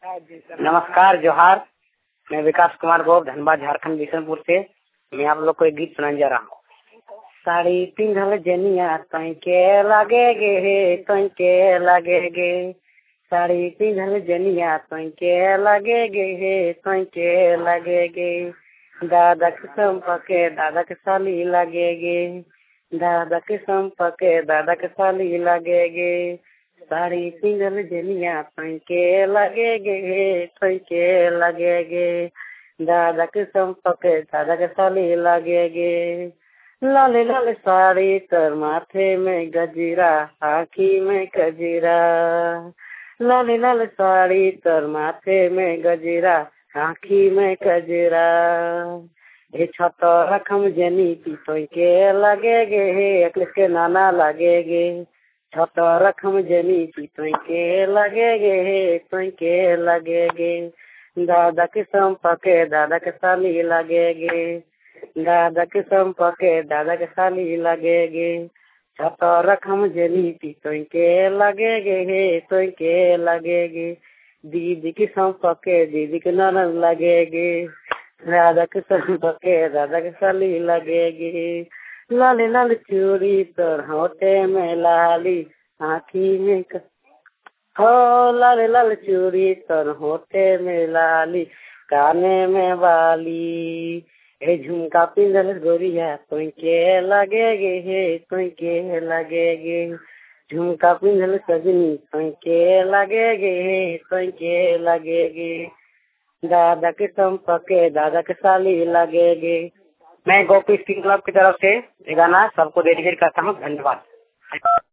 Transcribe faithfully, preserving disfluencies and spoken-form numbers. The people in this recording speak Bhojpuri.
नमस्कार, जोहार। मैं विकास कुमार गोप, धनबाद, झारखंड, बिशनपुर से। मैं आप लोग को एक गीत सुनाने जा रहा हूँ। साड़ी पिंधल जनिया तोय के लगे गे, तोय के लगे गे। साड़ी पिंधल जनिया तोय के लगे गे, तोय के लगे गे। दादा के संपके दादा के साली लगे गे, दादा के संपके दादा के साली लगे गे। साड़ी पिंधल जनिया तोय के लगे गे, तोय के लगे गे। दादा के संपके दादा के साली लगे गे। लाल लाल साड़ी तर माथे में गजरा, आँखी में गजरा। लाल लाल साड़ी तर माथे में गजरा, आँखी में गजरा। ए छत रखम जनी तोय के लगे गे, अखिलेश के नाना लगे गे। छत रखम जनी तोय के लगे गे, तोय के लगे गे। दादा के संपके दादा के साली लगे गे, दादा के संपके दादा के साली लगे गे। छत रखम जनी तोय के लगे गे, तोय के लगे गे। दीदी के संपके दीदी के ननद लगे गे, दादा के संपके दादा के साली लगे गे। लाल लाल चूड़ी तोर होठे में लाली, आँखी में क... हो लाल लाल चूड़ी तोर होठे में लाली, काने में बाली। ए झुमका पिंधल गोरिया तोय के लगे गे, तोय के लगे गे। झुमका पिंधल सजनी तोय के लगे गे, तोय के लगे गे। दादा के संपके दादा के साली लगे गे। मैं गोपी सिंह क्लब की तरफ से ये गाना सबको डेडिकेट करता हूँ। धन्यवाद।